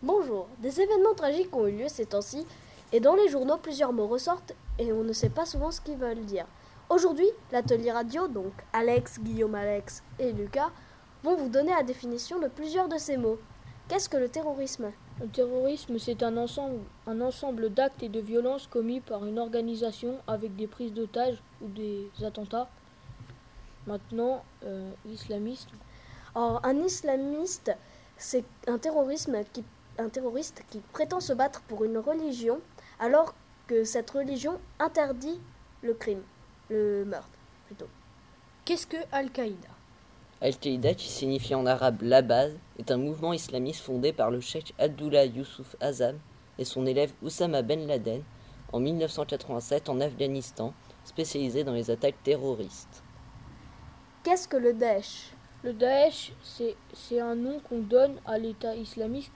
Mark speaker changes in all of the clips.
Speaker 1: Bonjour, des événements tragiques ont eu lieu ces temps-ci, et dans les journaux plusieurs mots ressortent et on ne sait pas souvent ce qu'ils veulent dire. Aujourd'hui, l'atelier radio, donc Alex, Guillaume Alex et Lucas, vont vous donner la définition de plusieurs de ces mots. Qu'est-ce que le terrorisme ?
Speaker 2: Le terrorisme, c'est un ensemble d'actes et de violences commis par une organisation avec des prises d'otages ou des attentats. Maintenant, islamisme.
Speaker 1: Or, un islamiste, c'est un terroriste qui prétend se battre pour une religion, alors que cette religion interdit le meurtre plutôt.
Speaker 2: Qu'est-ce que Al-Qaïda ?
Speaker 3: Al-Qaïda, qui signifie en arabe la base, est un mouvement islamiste fondé par le cheikh Abdullah Yusuf Azzam et son élève Oussama Ben Laden en 1987 en Afghanistan, spécialisé dans les attaques terroristes.
Speaker 1: Qu'est-ce que le Daesh ?
Speaker 2: Le Daesh, c'est un nom qu'on donne à l'État islamique.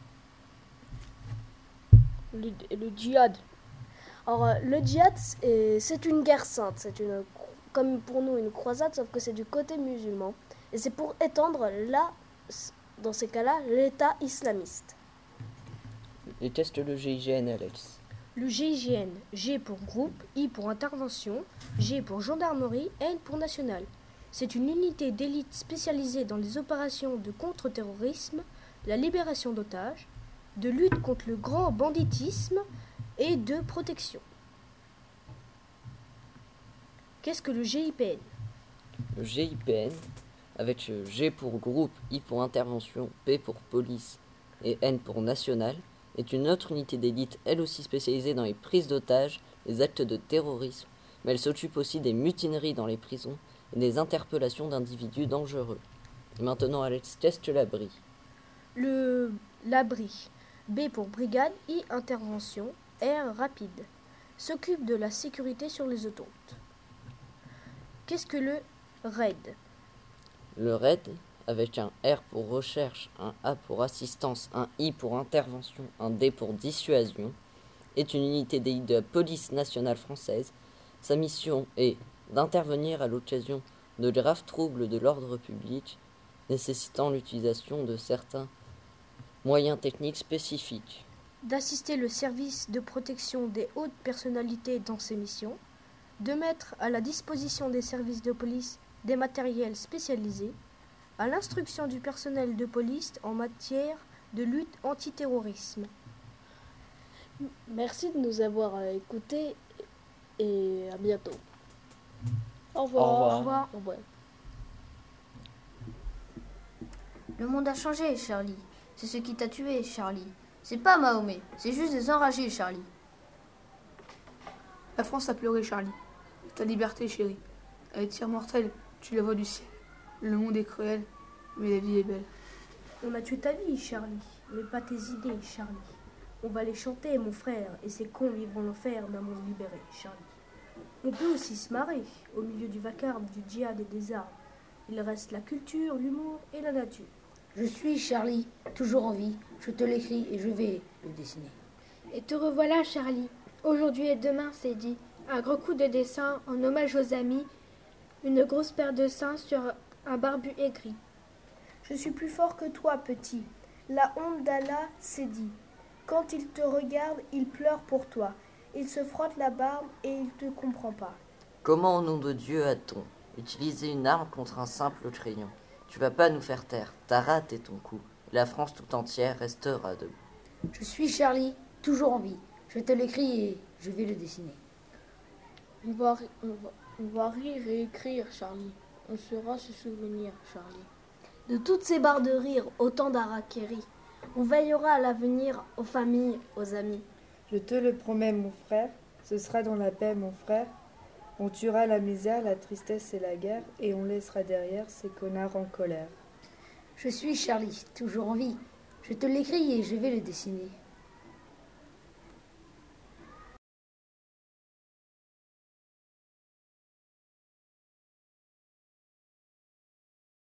Speaker 2: Le djihad.
Speaker 1: Or, le djihad, c'est une guerre sainte, comme pour nous une croisade, sauf que c'est du côté musulman. Et c'est pour étendre, dans ces cas-là, l'État islamiste.
Speaker 3: Et qu'est-ce que le GIGN, Alex ?
Speaker 2: Le GIGN, G pour groupe, I pour intervention, G pour gendarmerie, N pour national. C'est une unité d'élite spécialisée dans les opérations de contre-terrorisme, la libération d'otages, de lutte contre le grand banditisme et de protection. Qu'est-ce que le GIPN ?
Speaker 3: Le GIPN, avec G pour groupe, I pour intervention, P pour police et N pour national, est une autre unité d'élite, elle aussi spécialisée dans les prises d'otages, les actes de terrorisme, mais elle s'occupe aussi des mutineries dans les prisons et des interpellations d'individus dangereux. Et maintenant, Alex, qu'est-ce que l'abri ?
Speaker 2: L'abri, B pour brigade, I intervention, R rapide, s'occupe de la sécurité sur les autoroutes. Qu'est-ce que le RAID ?
Speaker 3: Le RAID, avec un R pour recherche, un A pour assistance, un I pour intervention, un D pour dissuasion, est une unité d'élite de la police nationale française. Sa mission est d'intervenir à l'occasion de graves troubles de l'ordre public, nécessitant l'utilisation de certains moyens techniques spécifiques.
Speaker 2: D'assister le service de protection des hautes personnalités dans ses missions, de mettre à la disposition des services de police des matériels spécialisés, à l'instruction du personnel de police en matière de lutte antiterrorisme.
Speaker 1: Merci de nous avoir écoutés et à bientôt.
Speaker 3: Au revoir.
Speaker 2: Au revoir.
Speaker 1: Au revoir.
Speaker 4: Le monde a changé, Charlie. C'est ce qui t'a tué, Charlie. C'est pas Mahomet, c'est juste des enragés, Charlie.
Speaker 5: La France a pleuré, Charlie. Ta liberté, chérie. Elle est tir mortel, tu la vois du ciel. Le monde est cruel, mais la vie est belle.
Speaker 2: On a tué ta vie, Charlie, mais pas tes idées, Charlie. On va les chanter, mon frère, et ces cons vivront l'enfer d'un monde libéré, Charlie. On peut aussi se marrer, au milieu du vacarme, du djihad et des armes. Il reste la culture, l'humour et la nature.
Speaker 6: Je suis Charlie, toujours en vie. Je te l'écris et je vais le dessiner.
Speaker 7: Et te revoilà, Charlie. Aujourd'hui et demain, c'est dit. Un gros coup de dessin en hommage aux amis. Une grosse paire de seins sur un barbu aigri.
Speaker 8: Je suis plus fort que toi, petit. La honte d'Allah s'est dit. Quand il te regarde, il pleure pour toi. Il se frotte la barbe et il te comprend pas.
Speaker 3: Comment au nom de Dieu a-t-on utilisé une arme contre un simple crayon ? Tu vas pas nous faire taire, t'as raté ton coup. La France tout entière restera debout.
Speaker 6: Je suis Charlie, toujours en vie. Je te l'écris et je vais le dessiner.
Speaker 2: On va rire et écrire, Charlie. On saura se souvenir, Charlie.
Speaker 1: De toutes ces barres de rire, autant d'araqueries. On veillera à l'avenir, aux familles, aux amis.
Speaker 9: Je te le promets, mon frère, ce sera dans la paix, mon frère. On tuera la misère, la tristesse et la guerre, et on laissera derrière ces connards en colère.
Speaker 6: Je suis Charlie, toujours en vie. Je te l'écris et je vais le dessiner.